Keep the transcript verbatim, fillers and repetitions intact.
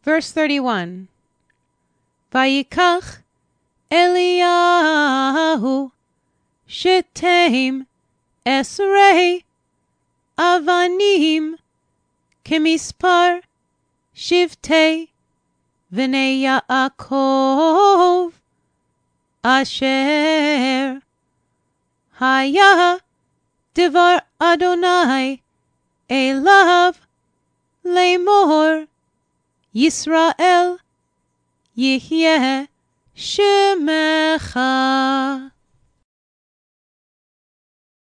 Verse thirty-one. Vayikach Eliyahu shetem esrei avanim kemispar shivtei v'nei Yaakov asher haya devar Adonai elav lemor Yisrael yihyeh shemecha.